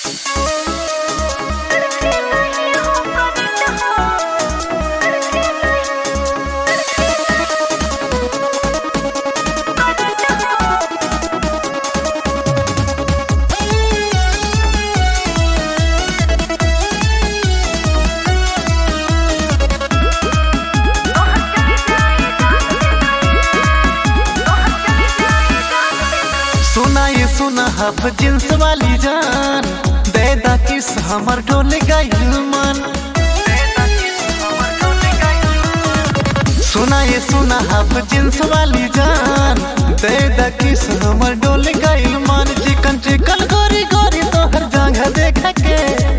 सुना half jeans वाली जान दे दा किस हमर डोले गइल मन। सुना हाफ जींस वाली जान दे दा किस हमर डोले गइल मन। चिकन चिकन गोरी गोरी तोहर जगह देख के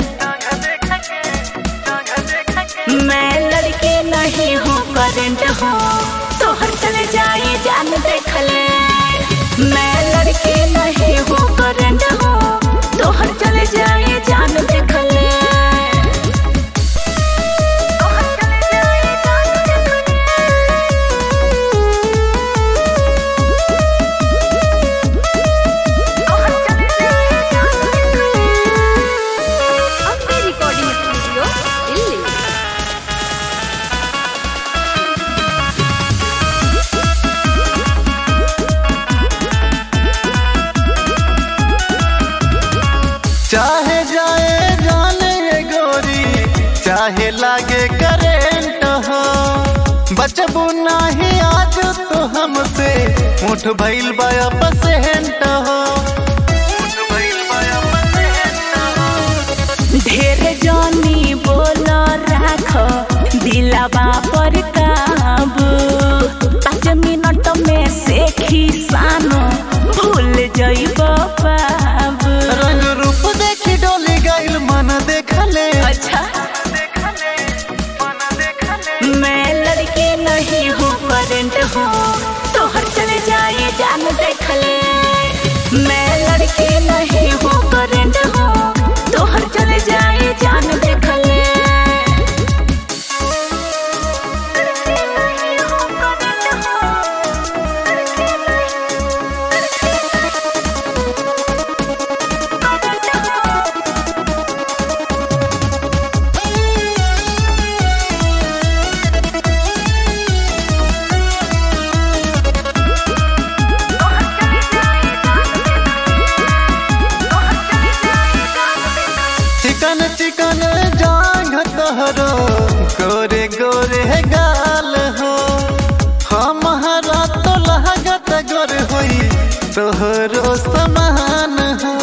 मैं लड़के नहीं हूँ करंट हूँ तोहर चले जाए जान देख ले। मैं लड़के नहीं हूँ करंट हूँ तोहर चले जाए जान देख ले। चाहे जाए जाने गोरी चाहे लागे करेंट हो बचबू नहीं आज तो हमसे उठ भइल बाया पसेंट हो। ढेर जानी बोला राखो दिलावा पर काबू 5 मिनट में से खिसानो भूल जाइबो बाबू। रंग रूप देखी डोली गइल मन देख ले। अच्छा मैं लड़के नहीं हूँ करंट हूँ तोहर चले जाए जान देख ले। मैं लड़के नहीं हूँ करंट हूँ तोहर चले जाए जान देख ले। चिकन चिकन जांग तोहरो गोरे गोरे गाल हो हमारा तो लागत गोर होई तोहरो समान हो।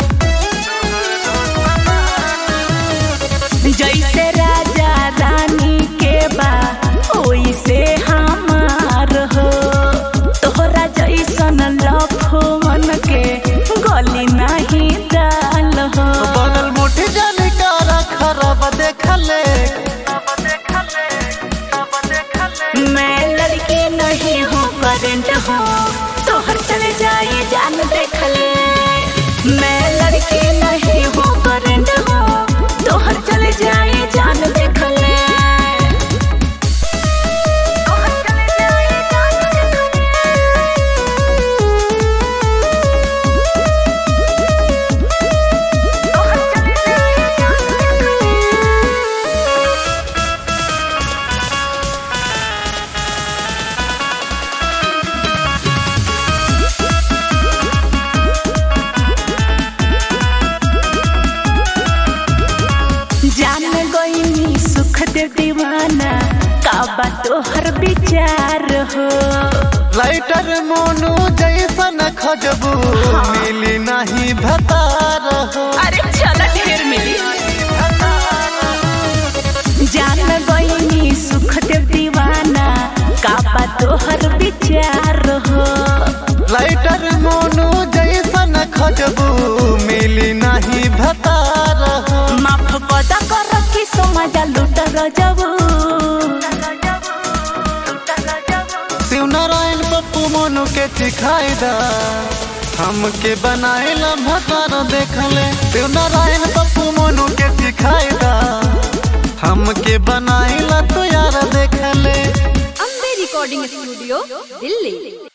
जैसे राजा रानी के बा ओइसे हमार हो तोहरा जैसन लफवन के गली नहीं डाल हो। बनल मोटी जाने कारा खराब देख ले। मैं लड़के नहीं हूँ करंट हूँ तोहर चले जाए जान देख ले। मैं लड़के नहीं हूँ करंट हूँ तोहर चले जाए जान देख ले। जान गईनी सुख दे दीवाना काबा तोहर विचार हो। राइटर मोनू जैसन खजबू मिली नहीं भतार हो। अरे चला ढेर मिली। जान गईनी सुख दे दीवाना काबा तोहर विचार हो। राइटर मोनू जैसन खजबू मिली नहीं भतार हो। माफ पता कर कि समाज लूट गजबू। शिव नारायण पप्पू मोनू के चिखाइदा हमके बनाएला भतार देख ले। शिव नारायण पप्पू मोनू के चिखाइदा हमके बनाएला तो यार देख ले। Ambe recording studio Delhi.